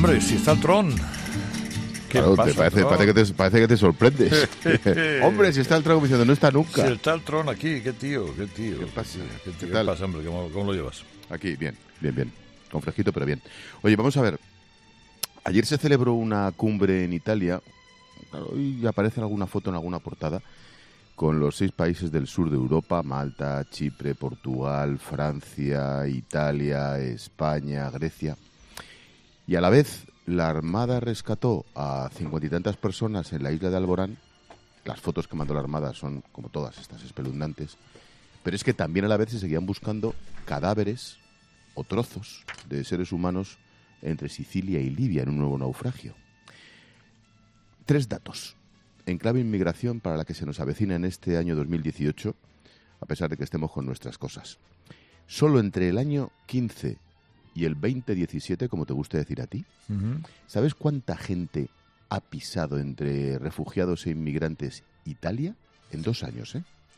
Hombre, si está el Tron. ¿Qué Claro, pasa, parece que te sorprendes. Hombre, si está el Tron diciendo no está nunca. Si está el Tron aquí, qué tío. ¿Qué pasa? ¿Qué tal? pasa, hombre? ¿Cómo lo llevas? Aquí, bien. Con fresquito, pero bien. Oye, vamos a ver. Ayer se celebró una cumbre en Italia. Claro, hoy aparece alguna foto en alguna portada con los 6 países del sur de Europa: Malta, Chipre, Portugal, Francia, Italia, España, Grecia. Y a la vez, la Armada rescató a 50 y tantas personas en la isla de Alborán. Las fotos que mandó la Armada son, como todas estas, espeluznantes. Pero es que también a la vez se seguían buscando cadáveres o trozos de seres humanos entre Sicilia y Libia en un nuevo naufragio. 3 datos en clave inmigración para la que se nos avecina en este año 2018, a pesar de que estemos con nuestras cosas. Solo entre el año 15 y el 2017, como te gusta decir a ti, ¿sabes cuánta gente ha pisado entre refugiados e inmigrantes Italia? En 2 años,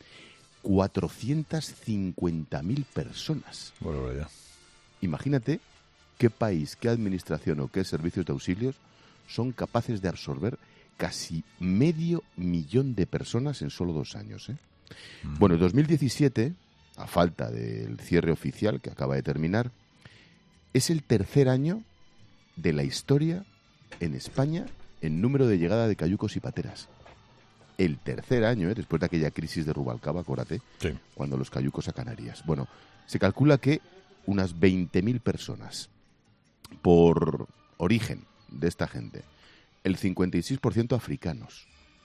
450.000 personas. Bueno, ya. Imagínate qué país, qué administración o qué servicios de auxilios son capaces de absorber casi 500.000 de personas en solo 2 años. Bueno, 2017, a falta del cierre oficial que acaba de terminar, es el tercer año de la historia en España en número de llegada de cayucos y pateras. El tercer año, después de aquella crisis de Rubalcaba, acuérdate, Sí. cuando los cayucos a Canarias. Bueno, se calcula que unas 20.000 personas por origen de esta gente, el 56% africanos,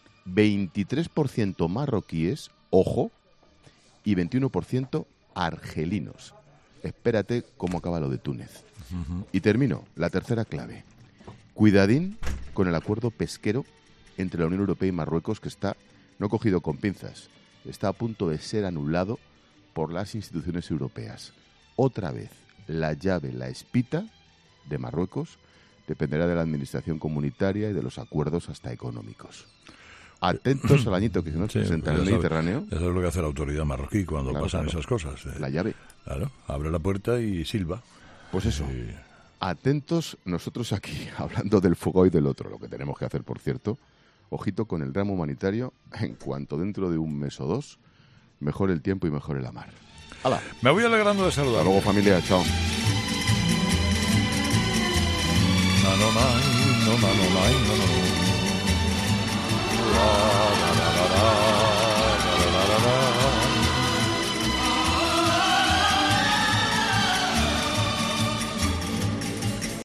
23% marroquíes, ojo, y 21% argelinos. Espérate cómo acaba lo de Túnez. Y termino, la tercera clave. Cuidadín con el acuerdo pesquero entre la Unión Europea y Marruecos, que está no cogido con pinzas, está a punto de ser anulado por las instituciones europeas. Otra vez, la llave, la espita de Marruecos dependerá de la administración comunitaria y de los acuerdos hasta económicos. Atentos al añito que se nos presenta en el Mediterráneo. Eso es lo que hace la autoridad marroquí cuando pasan esas cosas. La llave. Claro, abre la puerta y silba. Pues eso. Atentos nosotros aquí, hablando del fuego y del otro, lo que tenemos que hacer, por cierto. Ojito con el drama humanitario, en cuanto dentro de un mes o 2 mejore el tiempo y mejore la mar. ¡Hala! Me voy alegrando de saludar. Hasta luego, familia. Chao. No.